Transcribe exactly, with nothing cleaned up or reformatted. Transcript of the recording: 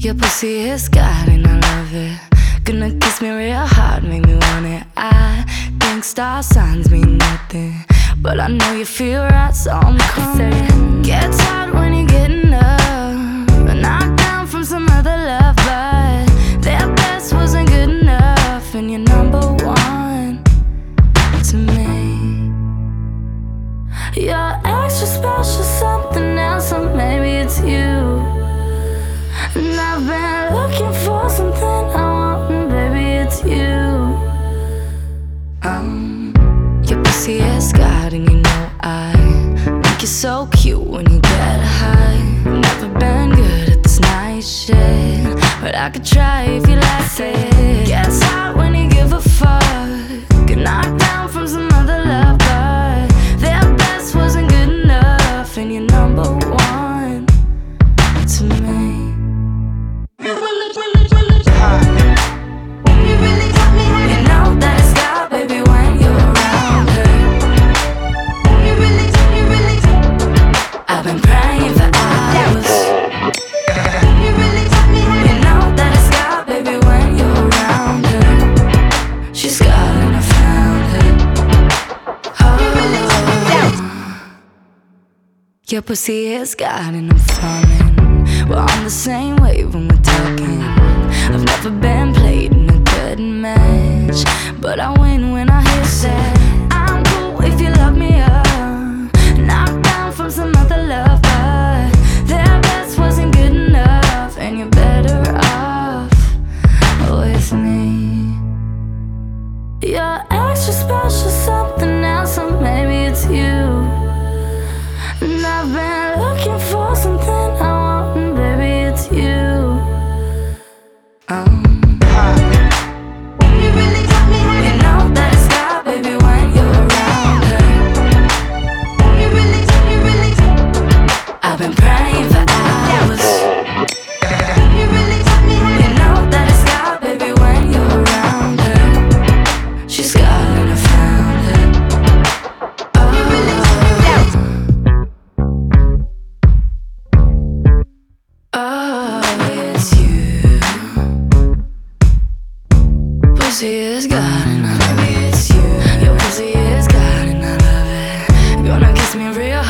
Your pussy is God and I love it. Gonna kiss me real hard, make me want it. I think star signs mean nothing, but I know you feel right, so I'm coming. Gets hard when you're getting up, knocked down from some other love, but their best wasn't good enough, and you're number one to me. You're extra special, something else, or maybe it's you. And I've been looking for something I want, and baby, it's you. Um, your pussy is God, and you know I think you're so cute when you get high. Never been good at this nice shit, but I could try if you like it. Gets hot when you give a fuck, get knocked down from some other love, but their best wasn't good enough, and you're number one to me. You know that it's God, baby, when you're around her. I've been praying for hours. You know that it's God, baby, when you're around her. She's God and I found her. Oh, your pussy is God and I'm falling. We're on the same wave when we're talking. I've never been played in a good match, but I win when I hit that. I'm cool if you lock me up, knocked down from some other love, but their best wasn't good enough, and you're better off with me. You're extra special, something else, or maybe it's you. And I've been looking for something I want, and baby, it's you. Um, you know that it's God, baby, when you're around her. I've been praying for hours. You know that it's God, baby, when you're around her. She's God and I found her. Oh, oh, it's you. Pussy is God and I love it. It's you. Your pussy is God and I love it. Gonna kiss me real